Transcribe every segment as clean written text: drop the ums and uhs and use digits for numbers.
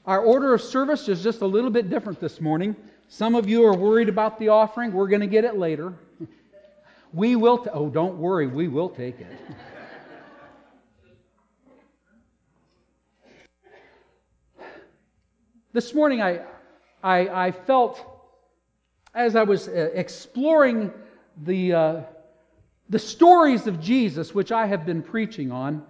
Our order of service is just a little bit different this morning. Some of you are worried about the offering. We're going to get it later. We will. Oh, don't worry. We will take it. This morning, I felt as I was exploring the stories of Jesus, which I have been preaching on.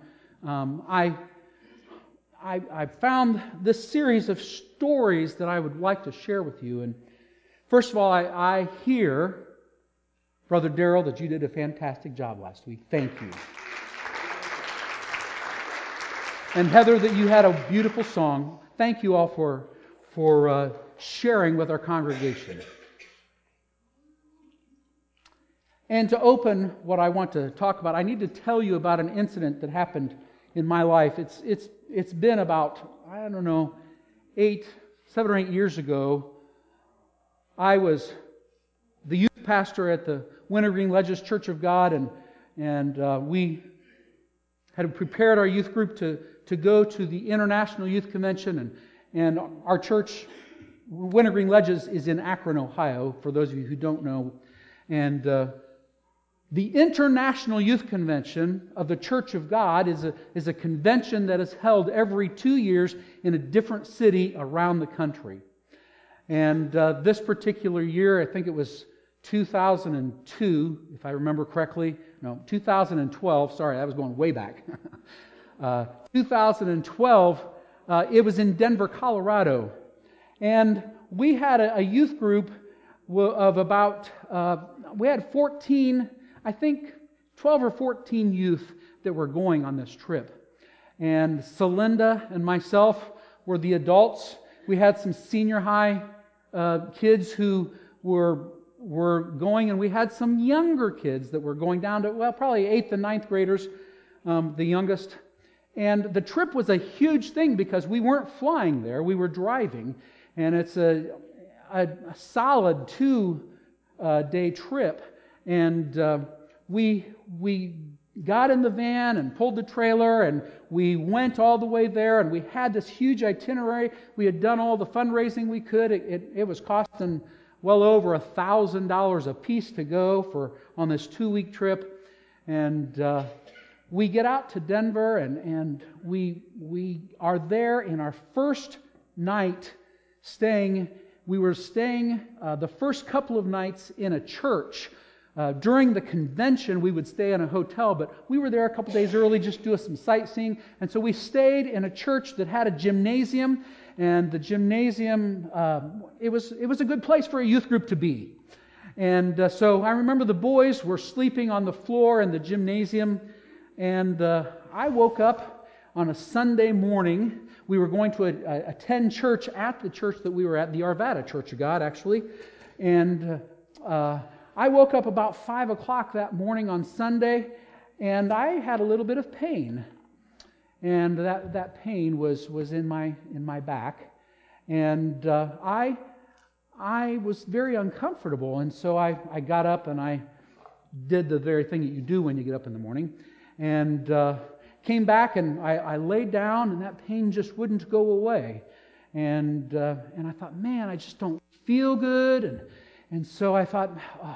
I found this series of stories that I would like to share with you. And first of all, I hear, Brother Darrell, that you did a fantastic job last week. Thank you. And Heather, that you had a beautiful song. Thank you all for sharing with our congregation. And to open what I want to talk about, I need to tell you about an incident that happened in my life. It's been about, 7 or 8 years ago. I was the youth pastor at the Wintergreen Ledges Church of God, and we had prepared our youth group to go to the International Youth Convention, and our church, Wintergreen Ledges, is in Akron, Ohio, for those of you who don't know. And the International Youth Convention of the Church of God is a convention that is held every 2 years in a different city around the country. And this particular year, I think it was 2002, if I remember correctly. No, 2012. Sorry, I was going way back. 2012, it was in Denver, Colorado. And we had a youth group of about, we had 14, I think 12 or 14 youth that were going on this trip. And Celinda and myself were the adults. We had some senior high kids who were going, and we had some younger kids that were going down to, probably 8th and 9th graders, the youngest. And the trip was a huge thing because we weren't flying there, we were driving. And it's a solid 2-day trip. And we got in the van and pulled the trailer, and we went all the way there, and we had this huge itinerary. We had done all the fundraising we could. It was costing well over $1,000 a piece to go on this 2-week trip. And we get out to Denver, and we are there in our first night staying. We were staying the first couple of nights in a church. During the convention, we would stay in a hotel, but we were there a couple days early just to do some sightseeing. And so we stayed in a church that had a gymnasium, and the gymnasium, it was a good place for a youth group to be. And so I remember the boys were sleeping on the floor in the gymnasium, and I woke up on a Sunday morning. We were going to attend church at the church that we were at, the Arvada Church of God, actually. And I woke up about 5 o'clock that morning on Sunday, and I had a little bit of pain. And that pain was in my back. And I was very uncomfortable. And so I got up and I did the very thing that you do when you get up in the morning. And came back and I laid down, and that pain just wouldn't go away. And I thought, man, I just don't feel good. And so I thought,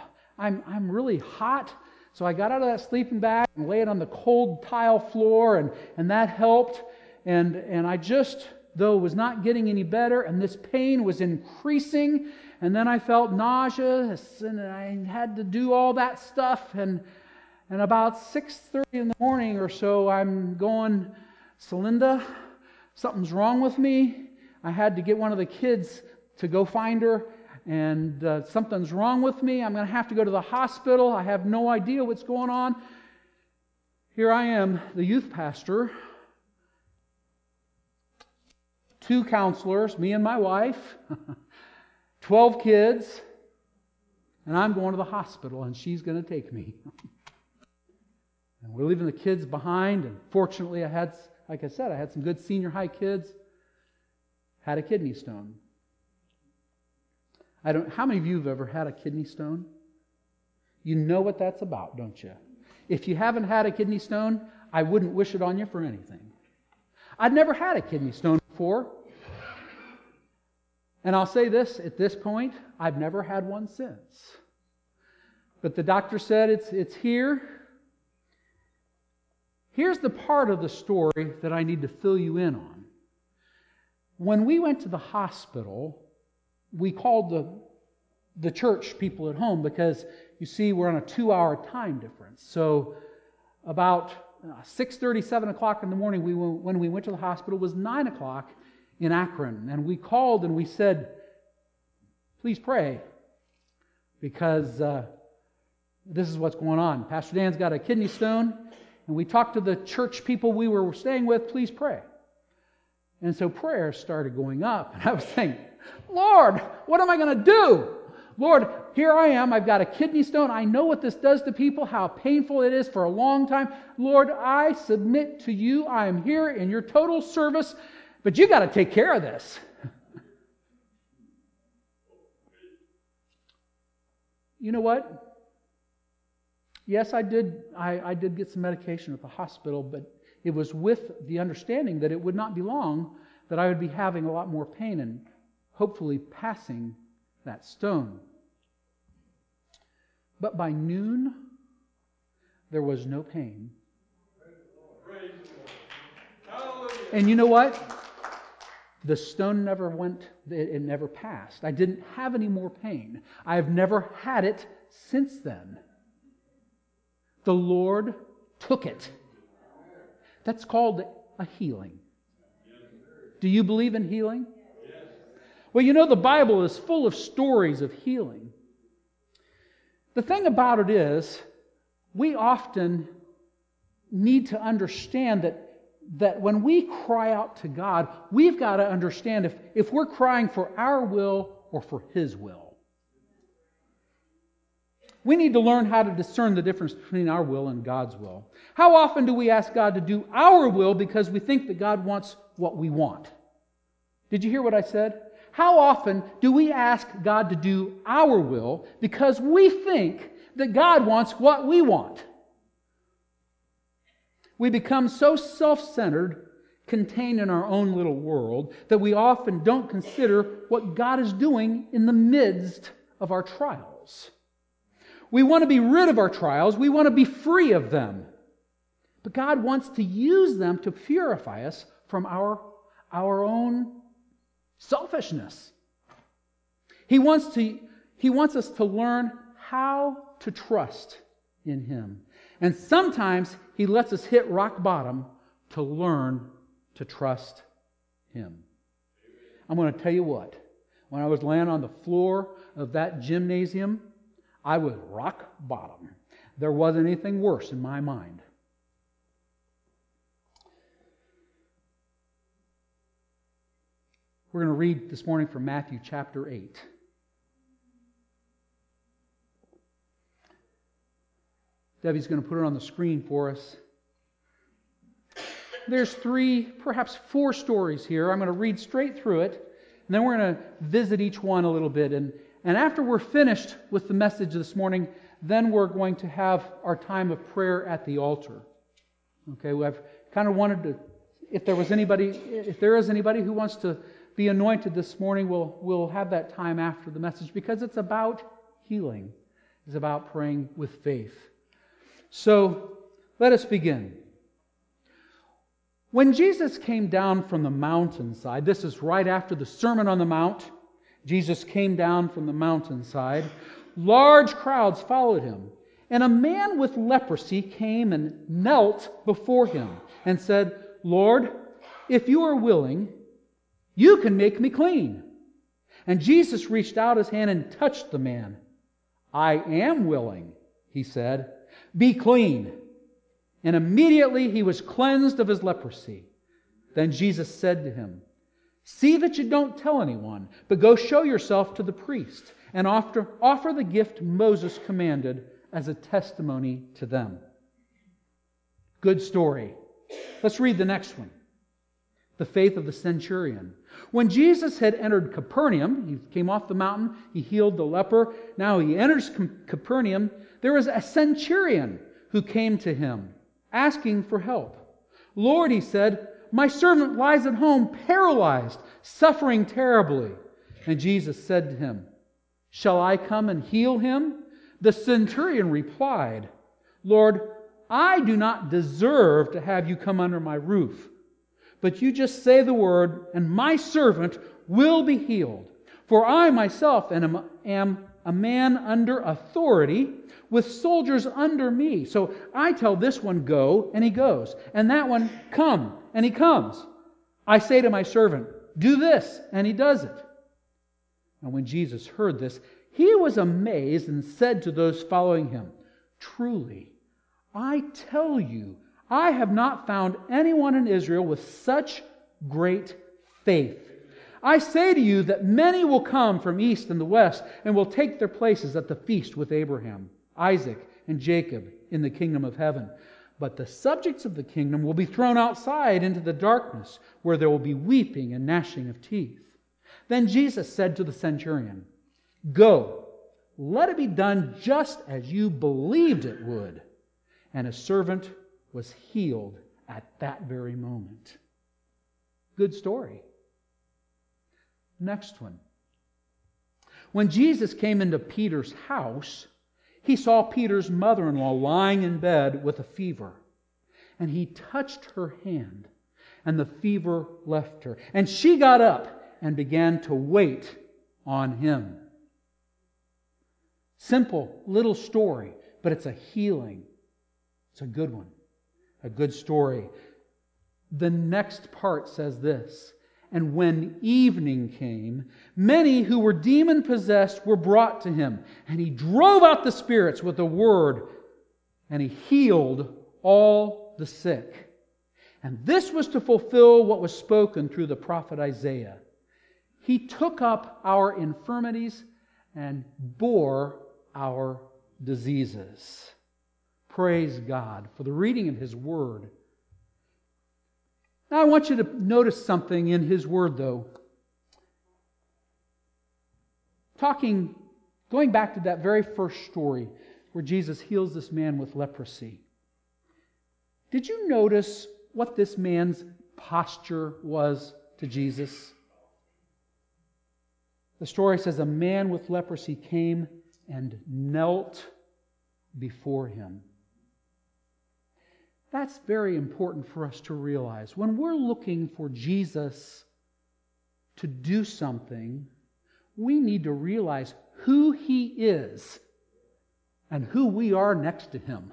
I'm really hot. So I got out of that sleeping bag and laid on the cold tile floor, and that helped. And I just, though, was not getting any better, and this pain was increasing. And then I felt nauseous, and I had to do all that stuff. And about 6:30 in the morning or so, I'm going, Celinda, something's wrong with me. I had to get one of the kids to go find her. And something's wrong with me. I'm going to have to go to the hospital. I have no idea what's going on. Here I am, the youth pastor, 2 counselors, me and my wife, 12 kids, and I'm going to the hospital, and she's going to take me. And we're leaving the kids behind, and fortunately I had some good senior high kids. Had a kidney stone. How many of you have ever had a kidney stone? You know what that's about, don't you? If you haven't had a kidney stone, I wouldn't wish it on you for anything. I'd never had a kidney stone before. And I'll say this, at this point, I've never had one since. But the doctor said it's here. Here's the part of the story that I need to fill you in on. When we went to the hospital, we called the church people at home because, you see, we're on a 2-hour time difference. So about 6:30, 7 o'clock in the morning, when we went to the hospital, was 9 o'clock in Akron. And we called and we said, please pray, because this is what's going on. Pastor Dan's got a kidney stone, and we talked to the church people we were staying with, please pray. And so prayer started going up, and I was saying, Lord, what am I going to do? Lord, here I am, I've got a kidney stone, I know what this does to people, how painful it is for a long time. Lord, I submit to you, I am here in your total service, but you got to take care of this. You know what? Yes, I did get some medication at the hospital, but it was with the understanding that it would not be long that I would be having a lot more pain and hopefully passing that stone. But by noon, there was no pain. And you know what? The stone never went, it never passed. I didn't have any more pain. I have never had it since then. The Lord took it. That's called a healing. Do you believe in healing? Well, you know, the Bible is full of stories of healing. The thing about it is, we often need to understand that when we cry out to God, we've got to understand if we're crying for our will or for His will. We need to learn how to discern the difference between our will and God's will. How often do we ask God to do our will because we think that God wants what we want? Did you hear what I said? How often do we ask God to do our will because we think that God wants what we want? We become so self-centered, contained in our own little world, that we often don't consider what God is doing in the midst of our trials. We want to be rid of our trials. We want to be free of them. But God wants to use them to purify us from our own selfishness. He wants us to learn how to trust in Him. And sometimes He lets us hit rock bottom to learn to trust Him. I'm going to tell you what. When I was laying on the floor of that gymnasium, I was rock bottom. There wasn't anything worse in my mind. We're going to read this morning from Matthew chapter 8. Debbie's going to put it on the screen for us. There's 3, perhaps 4 stories here. I'm going to read straight through it, and then we're going to visit each one a little bit. And after we're finished with the message this morning, then we're going to have our time of prayer at the altar. Okay, I've kind of wanted to, if there is anybody who wants to be anointed this morning, we'll have that time after the message, because it's about healing. It's about praying with faith. So, let us begin. When Jesus came down from the mountainside, this is right after the Sermon on the Mount, Jesus came down from the mountainside, large crowds followed Him, and a man with leprosy came and knelt before Him and said, Lord, if you are willing, you can make me clean. And Jesus reached out His hand and touched the man. I am willing, He said, be clean. And immediately he was cleansed of his leprosy. Then Jesus said to him, see that you don't tell anyone, but go show yourself to the priest and offer the gift Moses commanded as a testimony to them. Good story. Let's read the next one. The faith of the centurion. When Jesus had entered Capernaum, he came off the mountain, he healed the leper. Now he enters Capernaum. There was a centurion who came to him, asking for help. Lord, he said, my servant lies at home, paralyzed, suffering terribly. And Jesus said to him, "Shall I come and heal him?" The centurion replied, "Lord, I do not deserve to have you come under my roof. But you just say the word, and my servant will be healed. For I myself am a man under authority, with soldiers under me. So I tell this one, go, and he goes. And that one, come, and he comes. I say to my servant, do this, and he does it." And when Jesus heard this, he was amazed and said to those following him, "Truly, I tell you, I have not found anyone in Israel with such great faith. I say to you that many will come from east and the west and will take their places at the feast with Abraham, Isaac, and Jacob in the kingdom of heaven. But the subjects of the kingdom will be thrown outside into the darkness, where there will be weeping and gnashing of teeth." Then Jesus said to the centurion, "Go, let it be done just as you believed it would." And his servant was healed at that very moment. Good story. Next one. When Jesus came into Peter's house, he saw Peter's mother-in-law lying in bed with a fever. And he touched her hand, and the fever left her. And she got up and began to wait on him. Simple little story, but it's a healing. It's a good one. A good story. The next part says this: "And when evening came, many who were demon-possessed were brought to him. And he drove out the spirits with a word, and he healed all the sick. And this was to fulfill what was spoken through the prophet Isaiah. He took up our infirmities and bore our diseases." Praise God for the reading of His Word. Now I want you to notice something in His Word, though. Going back to that very first story where Jesus heals this man with leprosy. Did you notice what this man's posture was to Jesus? The story says a man with leprosy came and knelt before him. That's very important for us to realize. When we're looking for Jesus to do something, we need to realize who He is and who we are next to Him.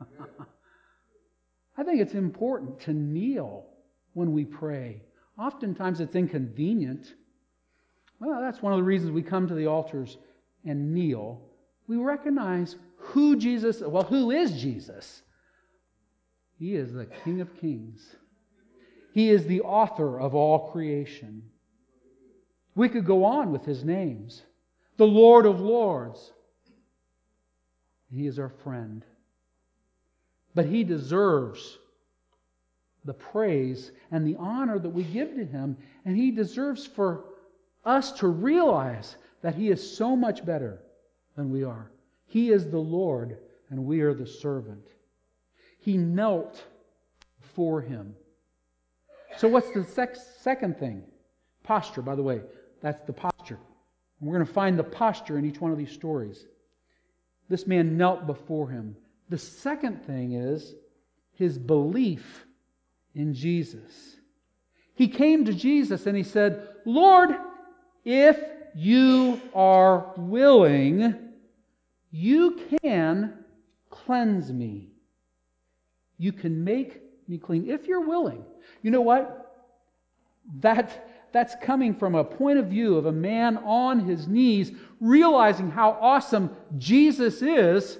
I think it's important to kneel when we pray. Oftentimes it's inconvenient. Well, that's one of the reasons we come to the altars and kneel. We recognize who is Jesus? He is the King of Kings. He is the author of all creation. We could go on with His names. The Lord of Lords. He is our friend. But He deserves the praise and the honor that we give to Him. And He deserves for us to realize that He is so much better than we are. He is the Lord and we are the servant. He knelt before Him. So what's the second thing? Posture, by the way. That's the posture. And we're going to find the posture in each one of these stories. This man knelt before Him. The second thing is his belief in Jesus. He came to Jesus and he said, "Lord, if you are willing, you can cleanse me. You can make me clean." If you're willing. You know what? That's coming from a point of view of a man on his knees, realizing how awesome Jesus is,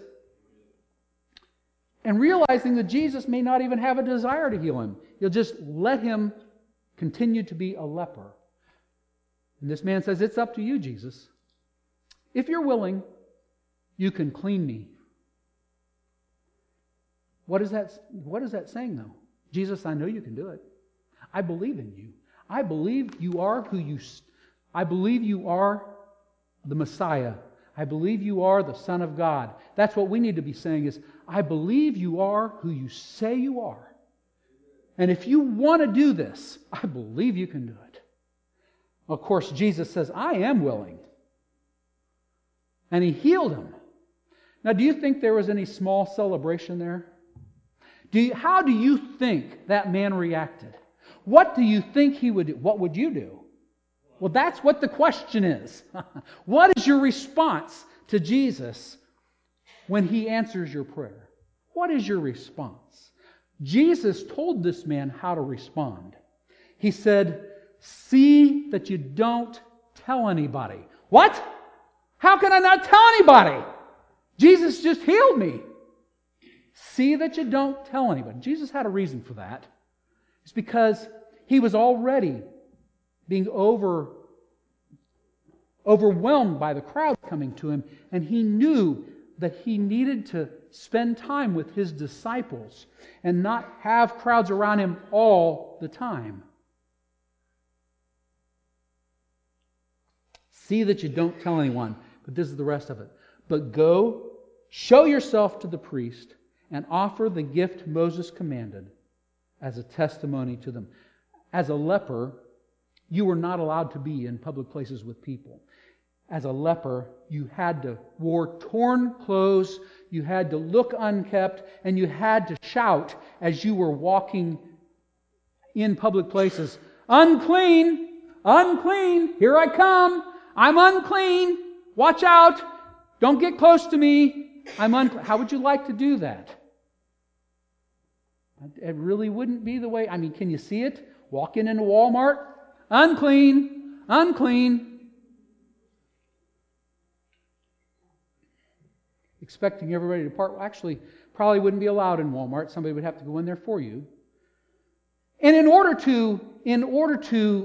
and realizing that Jesus may not even have a desire to heal him. He'll just let him continue to be a leper. And this man says, "It's up to you, Jesus. If you're willing, you can clean me." What is that saying, though? Jesus, I know you can do it. I believe in you. I believe you are I believe you are the Messiah. I believe you are the Son of God. That's what we need to be saying is, I believe you are who you say you are. And if you want to do this, I believe you can do it. Of course, Jesus says, I am willing. And He healed him. Now, do you think there was any small celebration there? How do you think that man reacted? What do you think he would do? What would you do? Well, that's what the question is. What is your response to Jesus when He answers your prayer? What is your response? Jesus told this man how to respond. He said, see that you don't tell anybody. What? How can I not tell anybody? Jesus just healed me. See that you don't tell anybody. Jesus had a reason for that. It's because he was already being overwhelmed by the crowd coming to him, and he knew that he needed to spend time with his disciples and not have crowds around him all the time. See that you don't tell anyone, but this is the rest of it. But go, show yourself to the priest, and offer the gift Moses commanded as a testimony to them. As a leper, you were not allowed to be in public places with people. As a leper, you wore torn clothes, you had to look unkept, and you had to shout as you were walking in public places, unclean, unclean, here I come, I'm unclean, watch out, don't get close to me, I'm unclean. How would you like to do that? It really wouldn't be the way. I mean, can you see it? Walking into Walmart, unclean, unclean. Expecting everybody to part. Well, actually, probably wouldn't be allowed in Walmart. Somebody would have to go in there for you. And in order to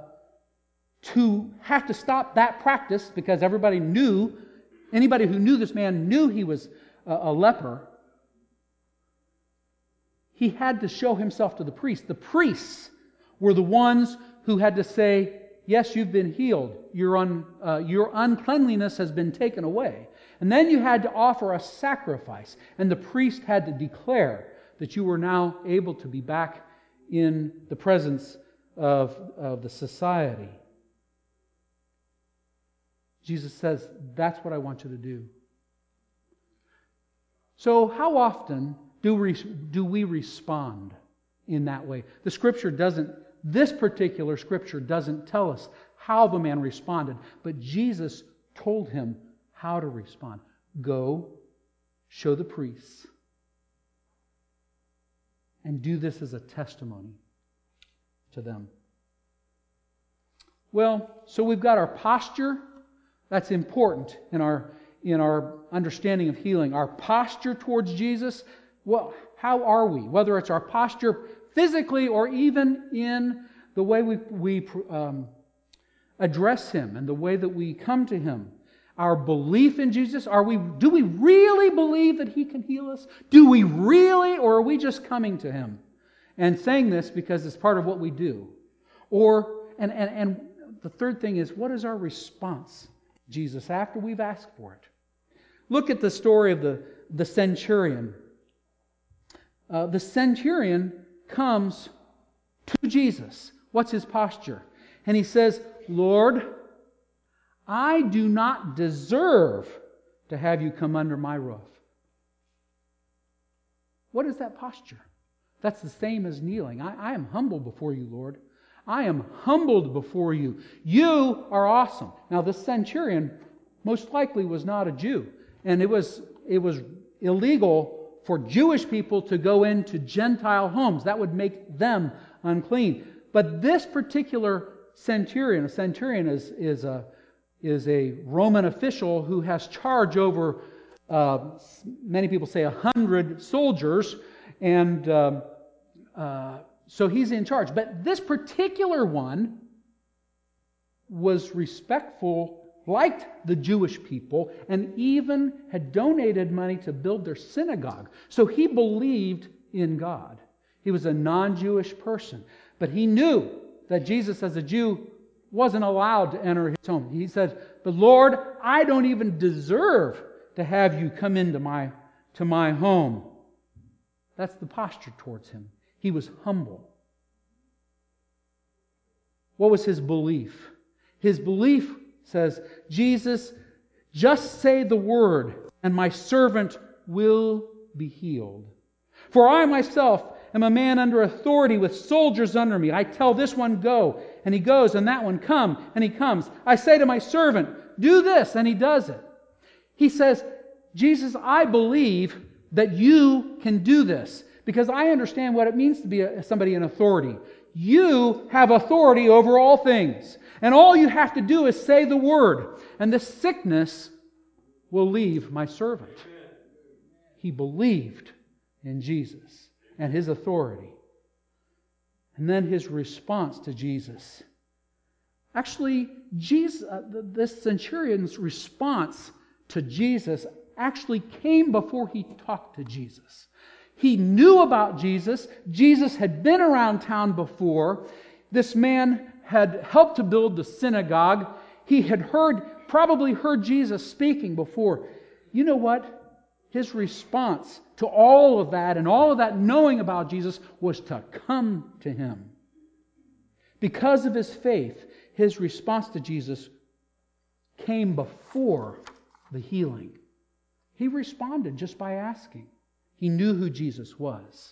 have to stop that practice, because anybody who knew this man knew he was a leper, he had to show himself to the priest. The priests were the ones who had to say, yes, you've been healed. Your uncleanliness has been taken away. And then you had to offer a sacrifice. And the priest had to declare that you were now able to be back in the presence of the society. Jesus says, that's what I want you to do. So how often do we respond in that way? This particular scripture doesn't tell us how the man responded, but Jesus told him how to respond. Go, show the priests, and do this as a testimony to them. Well, so we've got our posture. That's important in our understanding of healing. Our posture towards Jesus. Well, how are we? Whether it's our posture physically or even in the way we address Him and the way that we come to Him. Our belief in Jesus. Do we really believe that He can heal us? Do we really, or are we just coming to Him and saying this because it's part of what we do? And the third thing is, what is our response, Jesus, after we've asked for it? Look at the story of the centurion. The centurion comes to Jesus. What's his posture? And he says, Lord, I do not deserve to have you come under my roof. What is that posture? That's the same as kneeling. I am humble before you, Lord. I am humbled before you. You are awesome. Now, this centurion most likely was not a Jew. And it was illegal for Jewish people to go into Gentile homes. That would make them unclean. But this particular centurion, a centurion is a Roman official who has charge over, many people say 100 soldiers, and so he's in charge. But this particular one was respectful, liked the Jewish people, and even had donated money to build their synagogue. So he believed in God. He was a non-Jewish person. But he knew that Jesus, as a Jew, wasn't allowed to enter his home. He says, but Lord, I don't even deserve to have you come into my home. That's the posture towards him. He was humble. What was his belief? His belief says, Jesus, just say the word, and my servant will be healed. For I myself am a man under authority with soldiers under me. I tell this one, go, and he goes, and that one, come, and he comes. I say to my servant, do this, and he does it. He says, Jesus, I believe that you can do this, because I understand what it means to be somebody in authority. You have authority over all things, and all you have to do is say the word, and the sickness will leave my servant. He believed in Jesus and His authority. And then His response to Jesus. Actually, this centurion's response to Jesus actually came before he talked to Jesus. He knew about Jesus. Jesus had been around town before. This man had helped to build the synagogue. He had probably heard Jesus speaking before. You know what? His response to all of that and all of that knowing about Jesus was to come to Him. Because of his faith, his response to Jesus came before the healing. He responded just by asking. He knew who Jesus was.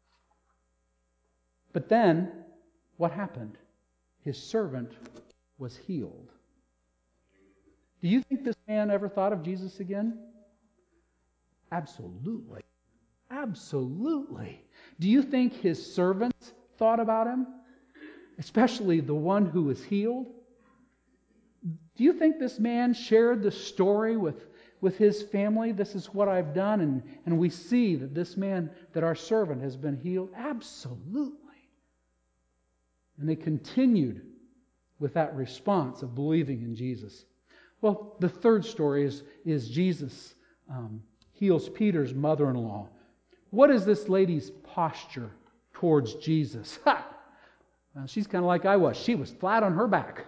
But then, what happened? His servant was healed. Do you think this man ever thought of Jesus again? Absolutely. Absolutely. Do you think his servants thought about him? Especially the one who was healed? Do you think this man shared the story with his family? This is what I've done, and we see that this man, that our servant has been healed? Absolutely. And they continued with that response of believing in Jesus. Well, the third story is Jesus heals Peter's mother-in-law. What is this lady's posture towards Jesus? Ha! Well, she's kind of like I was. She was flat on her back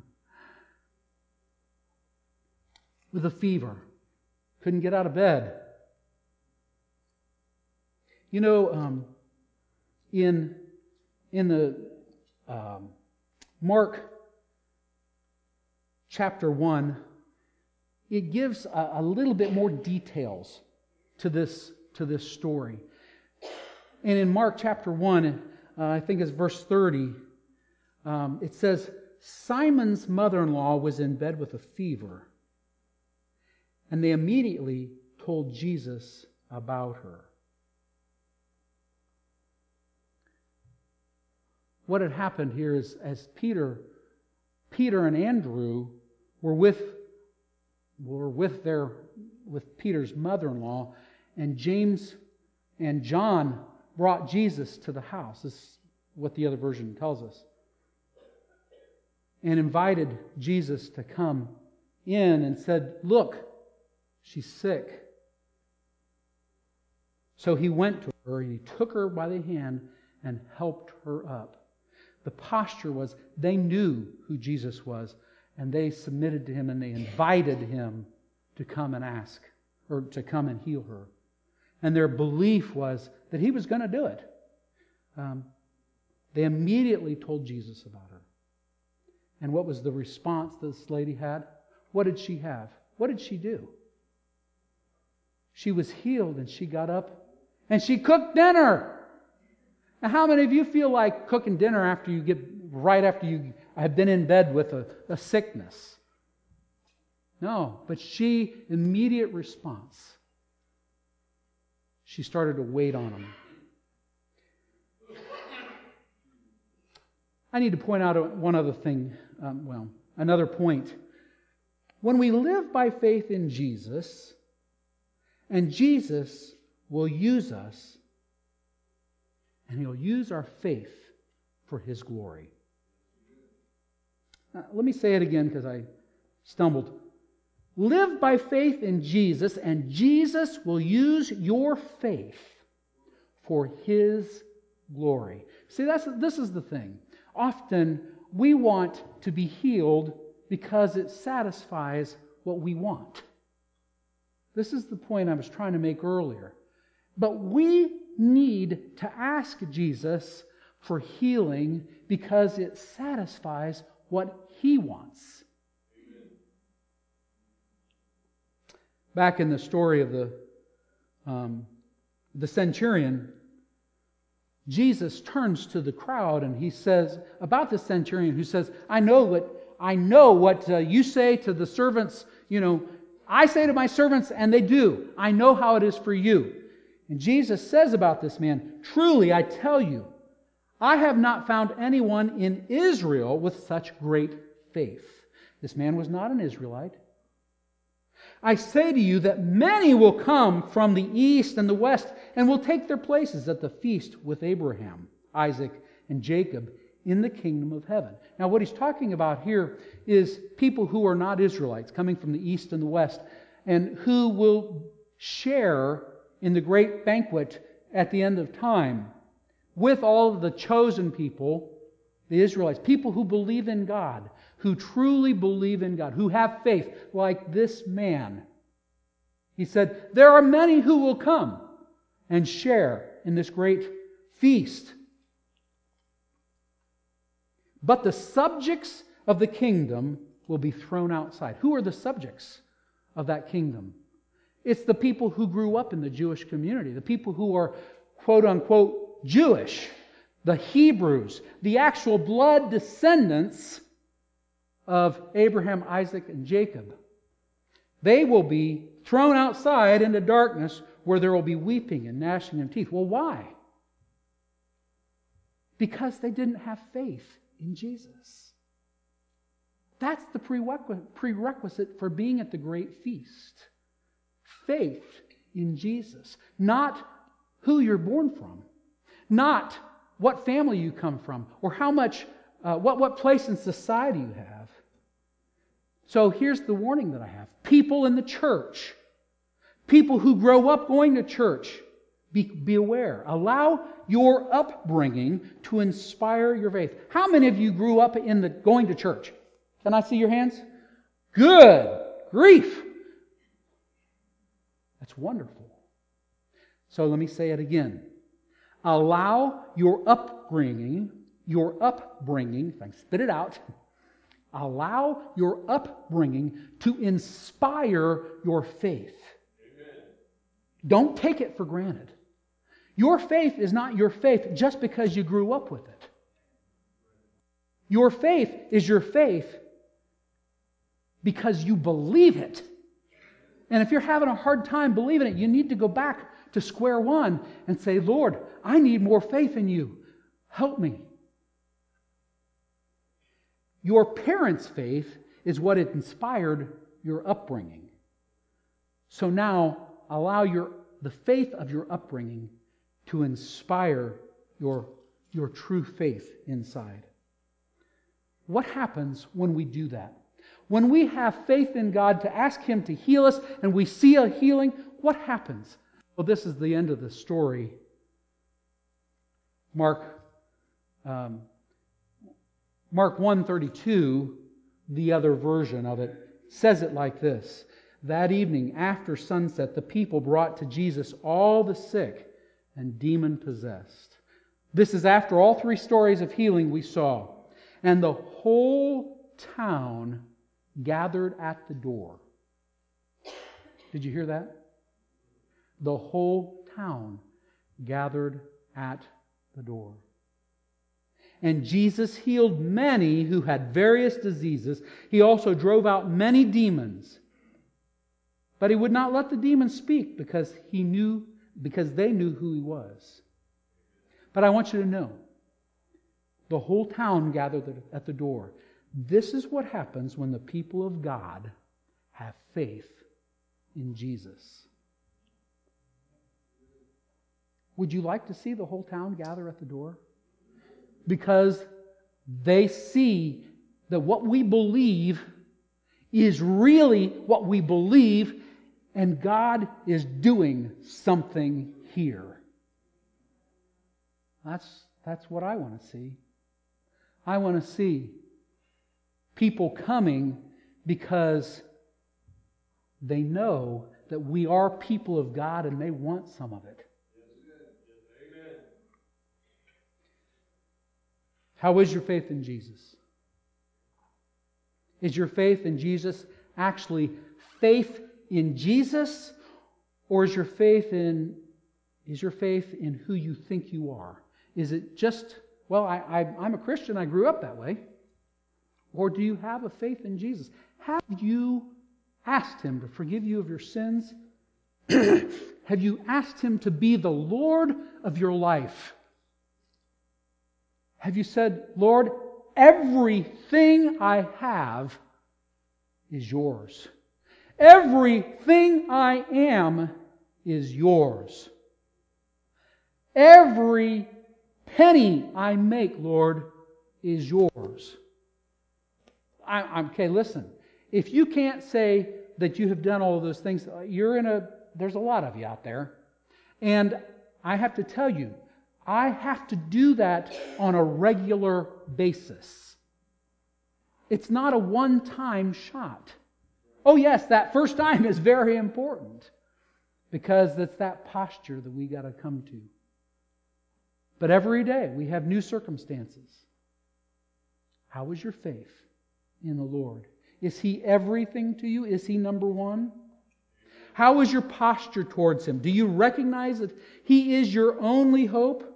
with a fever. Couldn't get out of bed. You know, in the Mark chapter 1, it gives a little bit more details to this story. And in Mark chapter 1, I think it's verse 30, it says, Simon's mother-in-law was in bed with a fever, and they immediately told Jesus about her. What had happened here is, as Peter and Andrew were with Peter's mother-in-law, and James and John brought Jesus to the house. This is what the other version tells us. And invited Jesus to come in and said, look, she's sick. So he went to her and he took her by the hand and helped her up. The posture was they knew who Jesus was, and they submitted to Him and they invited Him to come and ask, or to come and heal her. And their belief was that He was going to do it. They immediately told Jesus about her. And what was the response this lady had? What did she have? What did she do? She was healed and she got up and she cooked dinner. Now, how many of you feel like cooking dinner right after you have been in bed with a sickness? No, but immediate response. She started to wait on him. I need to point out one other thing, another point. When we live by faith in Jesus, and Jesus will use us, and He'll use our faith for His glory. Now, let me say it again because I stumbled. Live by faith in Jesus, and Jesus will use your faith for His glory. See, this is the thing. Often we want to be healed because it satisfies what we want. This is the point I was trying to make earlier. But we need to ask Jesus for healing because it satisfies what He wants. Back in the story of the centurion, Jesus turns to the crowd and He says about the centurion who says, I know what you say to the servants, I say to my servants and they do. I know how it is for you. And Jesus says about this man, truly I tell you, I have not found anyone in Israel with such great faith. This man was not an Israelite. I say to you that many will come from the east and the west and will take their places at the feast with Abraham, Isaac, and Jacob in the kingdom of heaven. Now what He's talking about here is people who are not Israelites coming from the east and the west and who will share in the great banquet at the end of time with all of the chosen people, the Israelites, people who believe in God, who truly believe in God, who have faith like this man. He said, there are many who will come and share in this great feast. But the subjects of the kingdom will be thrown outside. Who are the subjects of that kingdom? It's the people who grew up in the Jewish community, the people who are quote-unquote Jewish, the Hebrews, the actual blood descendants of Abraham, Isaac, and Jacob. They will be thrown outside into darkness where there will be weeping and gnashing of teeth. Well, why? Because they didn't have faith in Jesus. That's the prerequisite for being at the great feast. Faith in Jesus. Not who you're born from. Not what family you come from. Or how much, what place in society you have. So here's the warning that I have. People in the church. People who grow up going to church. Be aware. Allow your upbringing to inspire your faith. How many of you grew up in the going to church? Can I see your hands? Good grief. That's wonderful. So let me say it again. Allow your upbringing, if I can spit it out, allow your upbringing to inspire your faith. Amen. Don't take it for granted. Your faith is not your faith just because you grew up with it. Your faith is your faith because you believe it. And if you're having a hard time believing it, you need to go back to square one and say, Lord, I need more faith in you. Help me. Your parents' faith is what inspired your upbringing. So now allow the faith of your upbringing to inspire your true faith inside. What happens when we do that? When we have faith in God to ask Him to heal us and we see a healing, what happens? Well, this is the end of the story. Mark 1:32, the other version of it, says it like this. That evening, after sunset, the people brought to Jesus all the sick and demon-possessed. This is after all three stories of healing we saw. And the whole town gathered at the door. Did you hear that? The whole town gathered at the door. And Jesus healed many who had various diseases. He also drove out many demons. But He would not let the demons speak because they knew who He was. But I want you to know, the whole town gathered at the door. This is what happens when the people of God have faith in Jesus. Would you like to see the whole town gather at the door? Because they see that what we believe is really what we believe, and God is doing something here. That's what I want to see. I want to see people coming because they know that we are people of God and they want some of it. Amen. How is your faith in Jesus? Is your faith in Jesus actually faith in Jesus? Or is your faith in who you think you are? Is it just, well, I'm a Christian, I grew up that way? Or do you have a faith in Jesus? Have you asked Him to forgive you of your sins? Have you asked Him to be the Lord of your life? Have you said, Lord, everything I have is yours. Everything I am is yours. Every penny I make, Lord, is yours. Okay, listen. If you can't say that you have done all of those things, there's a lot of you out there. And I have to tell you, I have to do that on a regular basis. It's not a one-time shot. Oh yes, that first time is very important because it's that posture that we got to come to. But every day we have new circumstances. How is your faith in the Lord? Is He everything to you? Is He number one? How is your posture towards Him? Do you recognize that He is your only hope?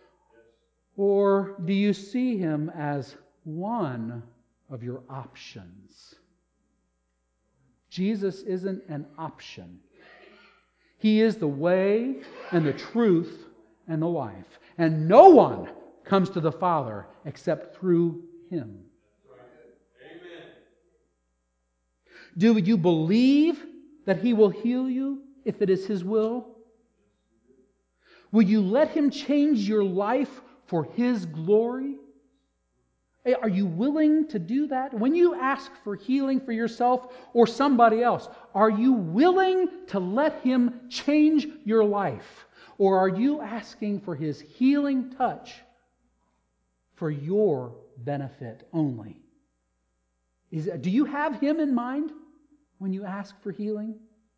Or do you see Him as one of your options? Jesus isn't an option. He is the way and the truth and the life. And no one comes to the Father except through Him. Amen. Do you believe that He will heal you if it is His will? Will you let Him change your life for His glory? Are you willing to do that? When you ask for healing for yourself or somebody else, are you willing to let Him change your life? Or are you asking for His healing touch for your benefit only? Do you have Him in mind when you ask for healing?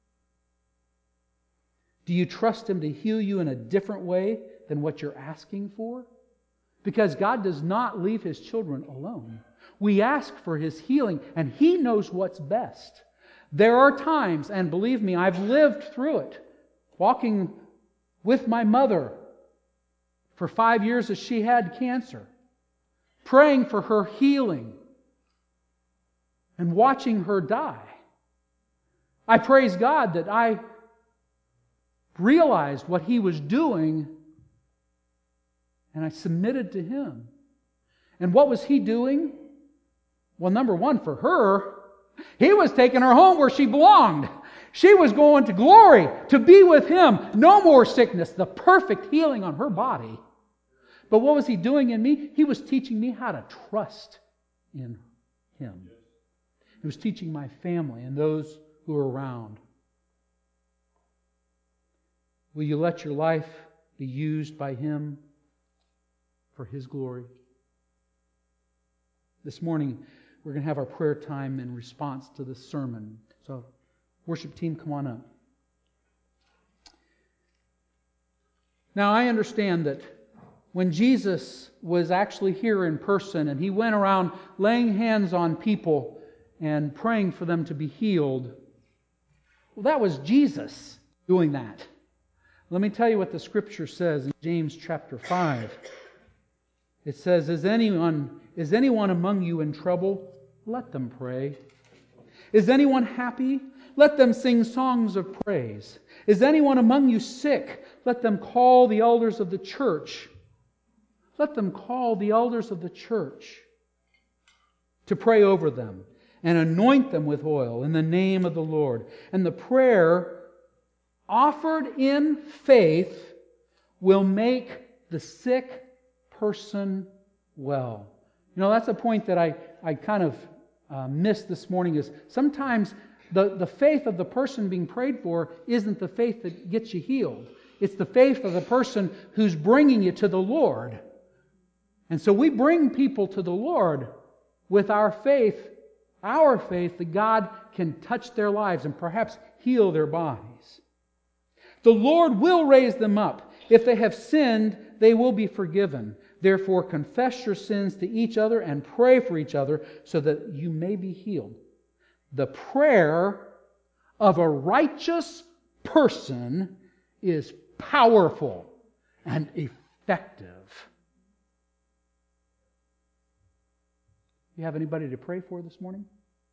Do you trust Him to heal you in a different way than what you're asking for? Because God does not leave His children alone. We ask for His healing, and He knows what's best. There are times, and believe me, I've lived through it, walking with my mother for 5 years as she had cancer, praying for her healing, and watching her die. I praise God that I realized what He was doing, and I submitted to Him. And what was He doing? Well, number one, for her, He was taking her home where she belonged. She was going to glory, to be with Him. No more sickness, the perfect healing on her body. But what was He doing in me? He was teaching me how to trust in Him. He was teaching my family and those who are around. Will you let your life be used by Him for His glory? This morning, we're going to have our prayer time in response to this sermon. So, worship team, come on up. Now, I understand that when Jesus was actually here in person and He went around laying hands on people and praying for them to be healed, well, that was Jesus doing that. Let me tell you what the Scripture says in James chapter 5. It says, Is anyone among you in trouble? Let them pray. Is anyone happy? Let them sing songs of praise. Is anyone among you sick? Let them call the elders of the church. Let them call the elders of the church to pray over them and anoint them with oil in the name of the Lord. And the prayer offered in faith will make the sick person well. You know, that's a point that I kind of missed this morning, is sometimes the faith of the person being prayed for isn't the faith that gets you healed. It's the faith of the person who's bringing you to the Lord. And so we bring people to the Lord with our faith that God can touch their lives and perhaps heal their bodies. The Lord will raise them up. If they have sinned, they will be forgiven. Therefore confess your sins to each other and pray for each other so that you may be healed. The prayer of a righteous person is powerful and effective. You have anybody to pray for this morning?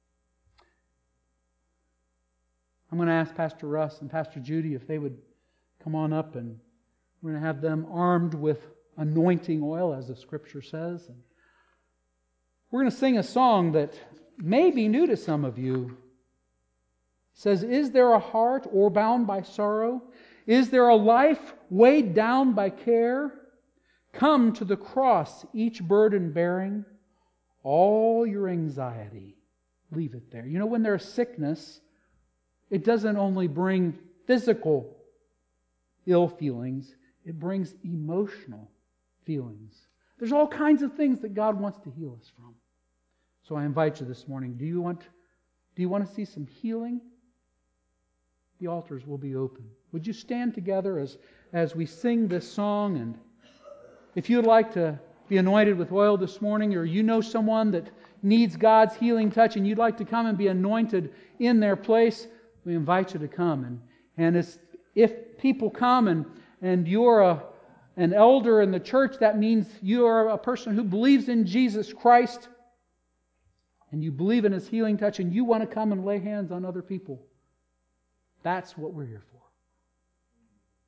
I'm going to ask Pastor Russ and Pastor Judy if they would come on up, and we're going to have them armed with anointing oil, as the Scripture says. And we're going to sing a song that may be new to some of you. It says, "Is there a heart o'erbound by sorrow? Is there a life weighed down by care? Come to the cross, each burden bearing. All your anxiety, leave it there." You know, when there's sickness, it doesn't only bring physical ill feelings, it brings emotional feelings. There's all kinds of things that God wants to heal us from. So I invite you this morning, do you want to see some healing? The altars will be open. Would you stand together as we sing this song? And if you'd like to be anointed with oil this morning, or you know someone that needs God's healing touch and you'd like to come and be anointed in their place, we invite you to come. And if people come and you're an elder in the church, that means you are a person who believes in Jesus Christ and you believe in His healing touch and you want to come and lay hands on other people. That's what we're here for.